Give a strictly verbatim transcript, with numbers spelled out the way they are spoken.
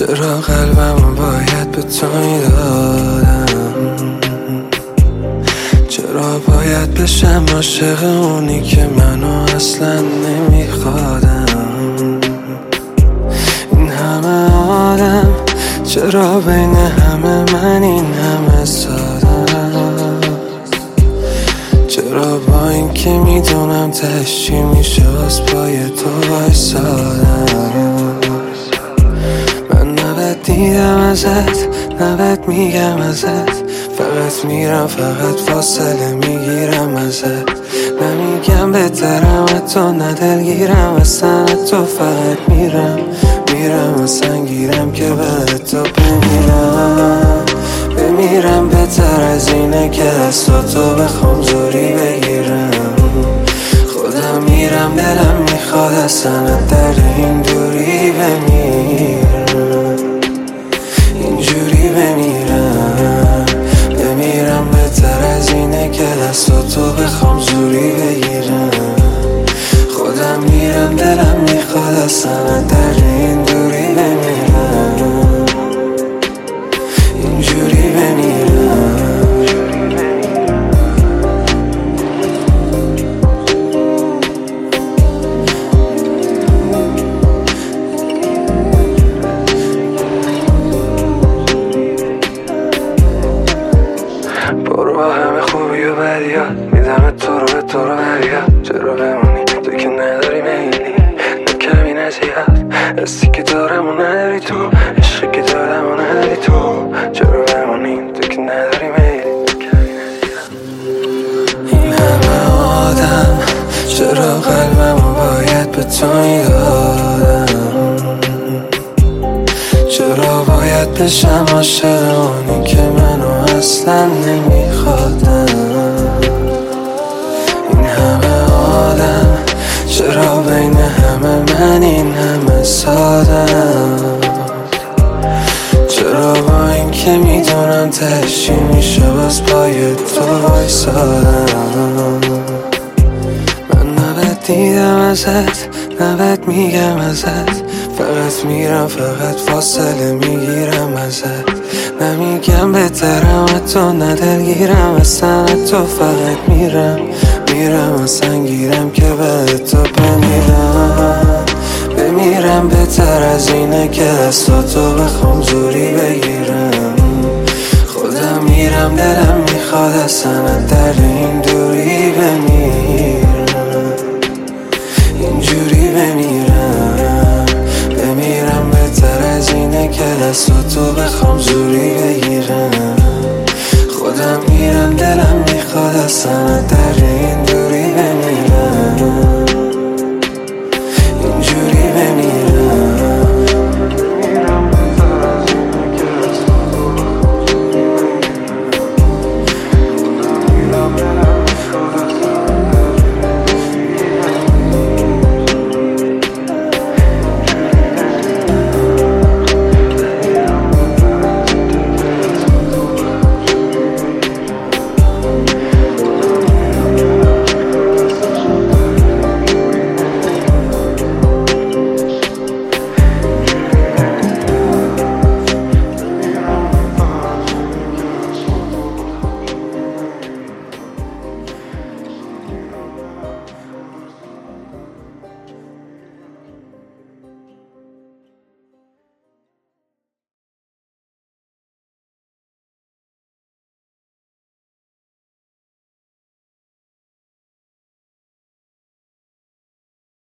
چرا قلبمو باید به تو میدادم؟ چرا باید بشم عاشق اونی که منو اصلا نمیخوادم؟ این همه آدم چرا بین همه من این همه سادم؟ چرا با این که میدونم تهش چی میشه از پای تو وایسادم؟ من نباید دیدم ازت، نباید میگم ازت، فقط میرم فقط فاصله میگیرم ازت. نمیگم بهترم تو ندلگیرم اصلا تو، فقط میرم میرم اصلا گیرم که بعد تو بمیرم بمیرم. بهتر از اینه که دستاتو بخوام زوری بگیرم. خودم میرم دلم میخواد اصلا در این دوری بمیرم، اینجوری بمیرم بمیرم. بهتر از اینه که دستاتو بخوام زوری بگیرم. خودم میرم دلم میخواد اصلا در این دوری بمیرم، اینجوری بمیرم. برو با همه خوبی و بدیات میدم تو رو به تو رو بریاد. چرا بمونی تو که نداری میلی نه کمی نزیاد؟ حسی که دارم و نداری تو، عشقی که دارم و نداری تو. چرا بمونی تو که نداری میلی نه کمی نزیاد؟ این همه آدم چرا قلبمو باید به تو میدادم؟ چرا باید بشم عاشق اونی که منو اصلا نمیخوادم؟ این همه آدم چرا بین همه من این همه سادم؟ چرا با این که میدونم تهش چی میشه باز پای تو وایسادم؟ من نباید دیدم ازت، نباید میگم ازت، فقط میرم فقط فاصله میگیرم ازت. نمیگم بهترم تو ندلگیرم اصلا تو، فقط میرم میرم اصلا گیرم که بعد تو بمیرم بمیرم. بهتر از اینه که دستاتو بخوام زوری بگیرم. خودم میرم دلم میخواد اصلا در این دوری بمیرم، اینجوری بمیرم بمیرم. بهتر از اینه که دستاتو بخوام زوری بگیرم. خودم میرم دلم میخواد اصلا در این دوری بمیرم، اینجوری بمیرم.